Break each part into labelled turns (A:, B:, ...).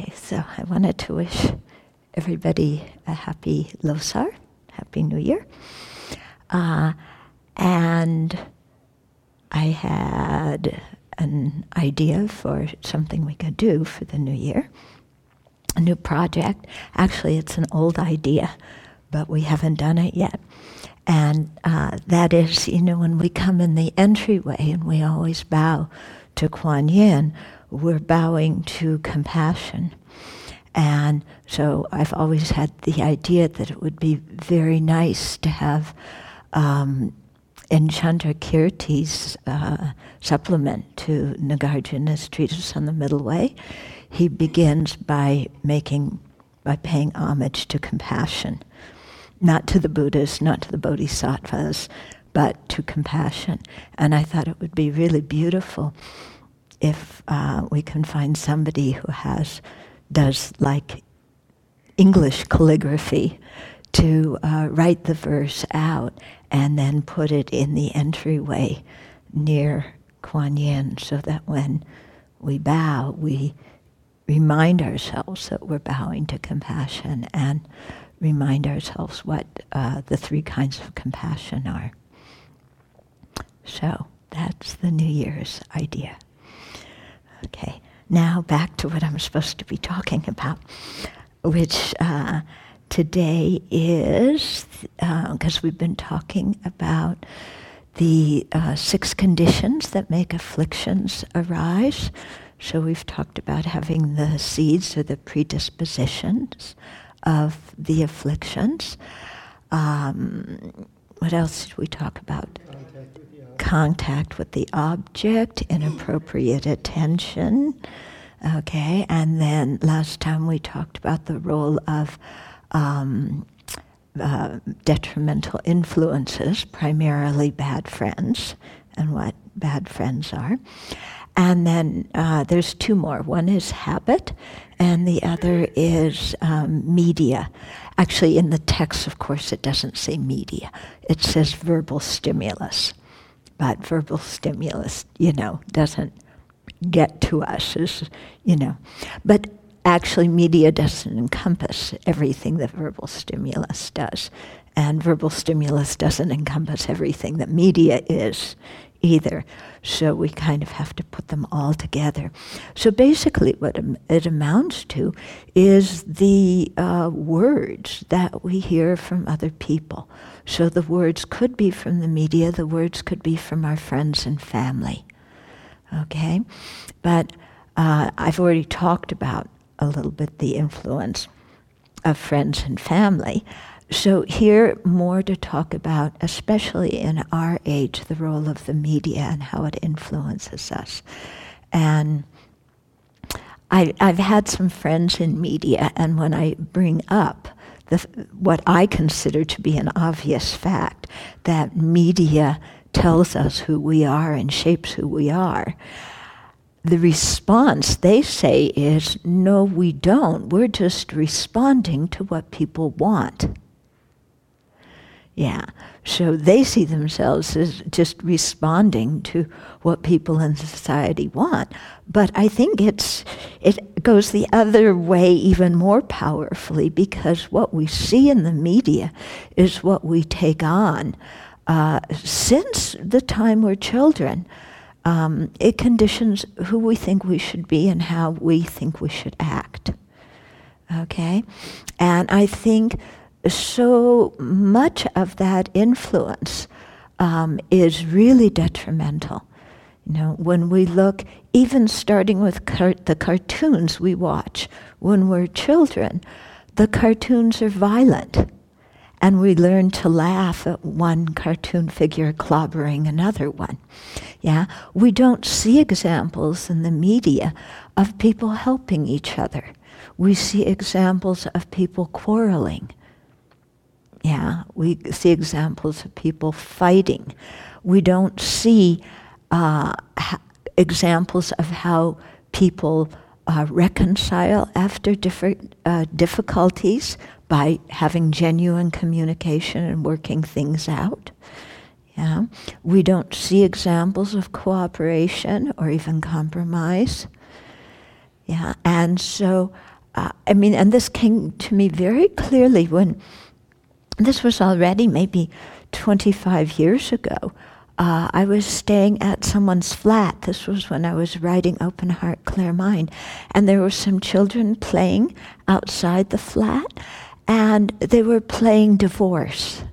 A: Okay, so I wanted to wish everybody a happy Losar, Happy New Year. And I had an idea for something we could do for the new year, a new project. Actually, it's an old idea, but we haven't done it yet. And that is, when we come in the entryway and we always bow to Kuan Yin, we're bowing to compassion. And so I've always had the idea that it would be very nice to have in Chandrakirti's supplement to Nagarjuna's treatise on the Middle Way, he begins by paying homage to compassion. Not to the Buddhas, not to the Bodhisattvas, but to compassion. And I thought it would be really beautiful if we can find somebody who does like English calligraphy to write the verse out and then put it in the entryway near Kuan Yin, so that when we bow, we remind ourselves that we're bowing to compassion and remind ourselves what the three kinds of compassion are. So that's the New Year's idea. Okay, now back to what I'm supposed to be talking about, which today is, because we've been talking about the 6 conditions that make afflictions arise. So we've talked about having the seeds or the predispositions of the afflictions. What else did we talk about? Contact with the object, inappropriate attention. Okay, and then last time we talked about the role of detrimental influences, primarily bad friends, and what bad friends are. And then there's 2 more. One is habit, and the other is media. Actually, in the text, of course, it doesn't say media. It says verbal stimulus. But verbal stimulus, doesn't get to us, But actually, media doesn't encompass everything that verbal stimulus does. And verbal stimulus doesn't encompass everything that media is either. So we kind of have to put them all together. So basically what it amounts to is the words that we hear from other people. So the words could be from the media, the words could be from our friends and family. Okay? But I've already talked about a little bit the influence of friends and family. So here, more to talk about, especially in our age, the role of the media and how it influences us. And I've had some friends in media, and when I bring up what I consider to be an obvious fact, that media tells us who we are and shapes who we are, the response they say is, no, we don't. We're just responding to what people want. Yeah, so they see themselves as just responding to what people in society want. But I think it goes the other way even more powerfully, because what we see in the media is what we take on. Since the time we're children, it conditions who we think we should be and how we think we should act. Okay? And I think so much of that influence is really detrimental. When we look, even starting with the cartoons we watch when we're children, the cartoons are violent. And we learn to laugh at one cartoon figure clobbering another one. Yeah, we don't see examples in the media of people helping each other. We see examples of people quarreling. Yeah, we see examples of people fighting. We don't see examples of how people reconcile after different difficulties by having genuine communication and working things out. Yeah, we don't see examples of cooperation or even compromise. Yeah, and so, and this came to me very clearly when, this was already maybe 25 years ago. I was staying at someone's flat. This was when I was writing Open Heart, Clear Mind. And there were some children playing outside the flat, and they were playing divorce.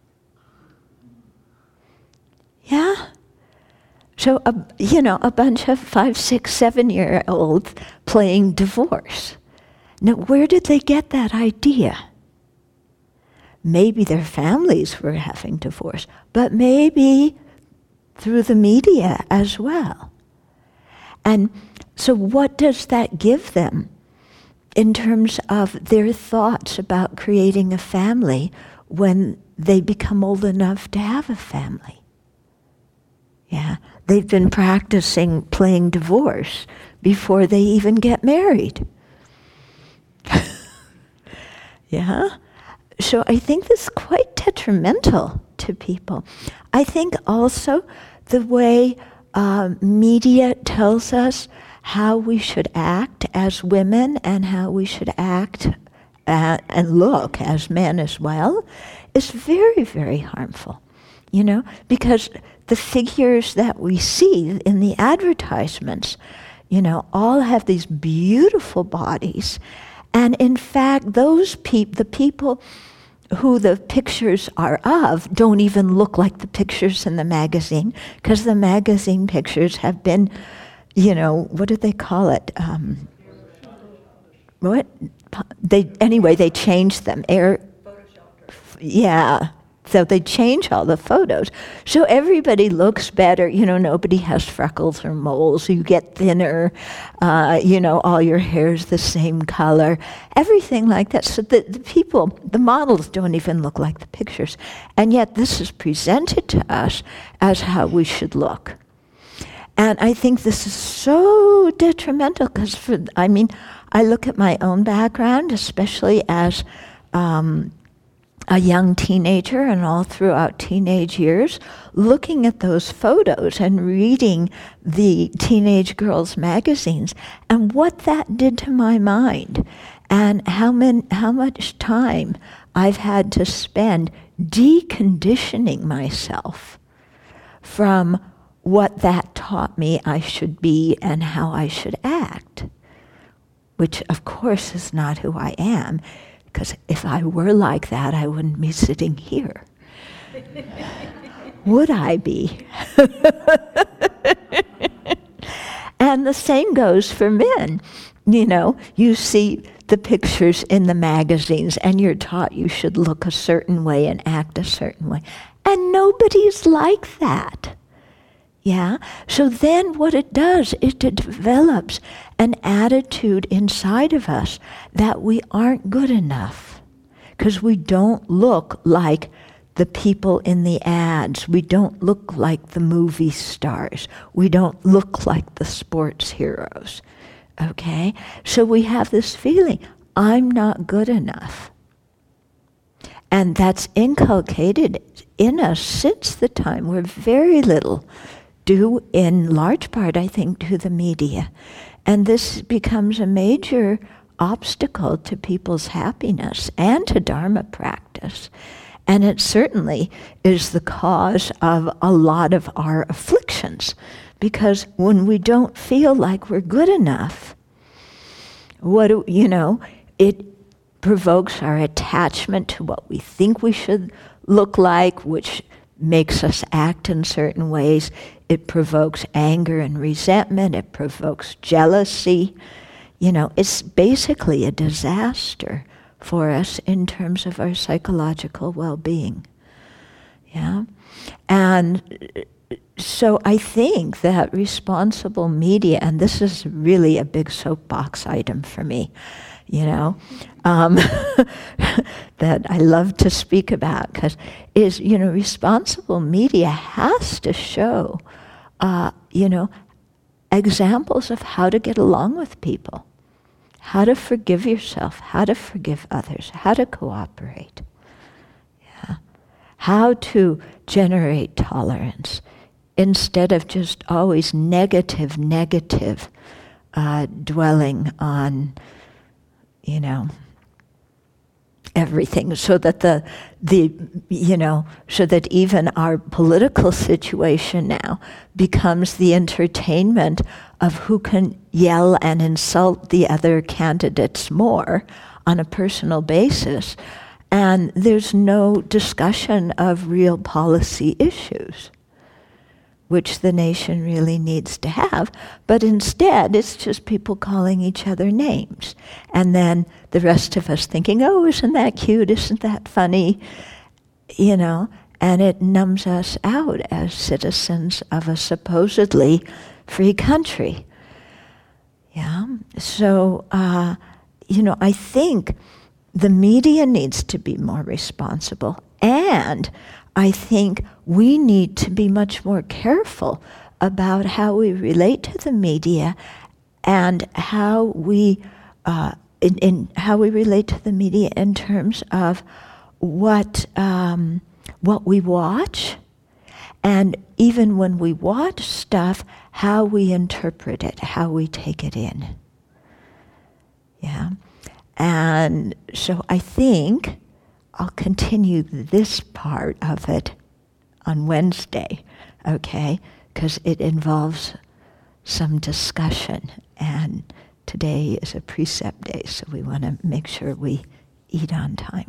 A: Yeah? So, a bunch of 5, 6, 7-year-olds playing divorce. Now, where did they get that idea? Maybe their families were having divorce, but maybe through the media as well. And so what does that give them in terms of their thoughts about creating a family when they become old enough to have a family? Yeah, they've been practicing playing divorce before they even get married. Yeah? So I think this is quite detrimental to people. I think also the way media tells us how we should act as women and how we should act and look as men as well is very, very harmful. Because the figures that we see in the advertisements, all have these beautiful bodies. And in fact, the people who the pictures are of don't even look like the pictures in the magazine, because the magazine pictures have been, what do they call it? They changed them. Yeah. So they change all the photos. So everybody looks better. Nobody has freckles or moles. You get thinner. All your hair's the same color. Everything like that. So the models don't even look like the pictures. And yet this is presented to us as how we should look. And I think this is so detrimental because I look at my own background, especially as a young teenager and all throughout teenage years, looking at those photos and reading the teenage girls' magazines and what that did to my mind and how much time I've had to spend deconditioning myself from what that taught me I should be and how I should act, which of course is not who I am. Because if I were like that, I wouldn't be sitting here. Would I be? And the same goes for men. You see the pictures in the magazines and you're taught you should look a certain way and act a certain way. And nobody's like that. Yeah? So then what it does is it develops an attitude inside of us that we aren't good enough because we don't look like the people in the ads. We don't look like the movie stars. We don't look like the sports heroes. Okay? So we have this feeling, I'm not good enough. And that's inculcated in us since the time we're very little, due in large part, I think, to the media. And this becomes a major obstacle to people's happiness and to Dharma practice. And it certainly is the cause of a lot of our afflictions, because when we don't feel like we're good enough, it provokes our attachment to what we think we should look like, which makes us act in certain ways. It provokes anger and resentment. It provokes jealousy. It's basically a disaster for us in terms of our psychological well-being. Yeah? And so I think that responsible media, and this is really a big soapbox item for me, that I love to speak about, because responsible media has to show, examples of how to get along with people, how to forgive yourself, how to forgive others, how to cooperate, how to generate tolerance instead of just always negative dwelling on, everything, so that so that even our political situation now becomes the entertainment of who can yell and insult the other candidates more on a personal basis, and there's no discussion of real policy issues, which the nation really needs to have. But instead, it's just people calling each other names. And then the rest of us thinking, oh, isn't that cute? Isn't that funny? And it numbs us out as citizens of a supposedly free country. Yeah. So, I think the media needs to be more responsible, and I think we need to be much more careful about how we relate to the media and how we how we relate to the media in terms of what we watch, and even when we watch stuff, how we interpret it, how we take it in. Yeah, and so I think I'll continue this part of it on Wednesday, okay? Because it involves some discussion, and today is a precept day, so we want to make sure we eat on time.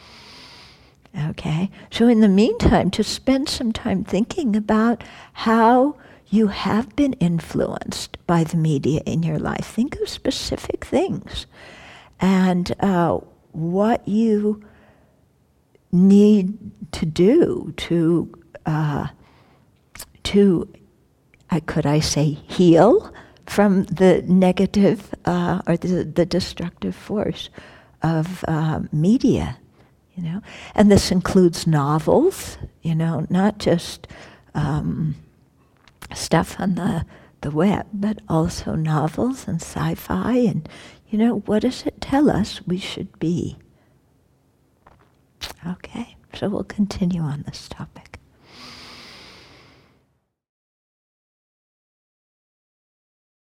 A: Okay? So in the meantime, to spend some time thinking about how you have been influenced by the media in your life. Think of specific things and what you need to do to could I say heal from the negative or the destructive force of media, and this includes novels, not just stuff on the web, but also novels and sci-fi, and what does it tell us we should be? Okay, so we'll continue on this topic.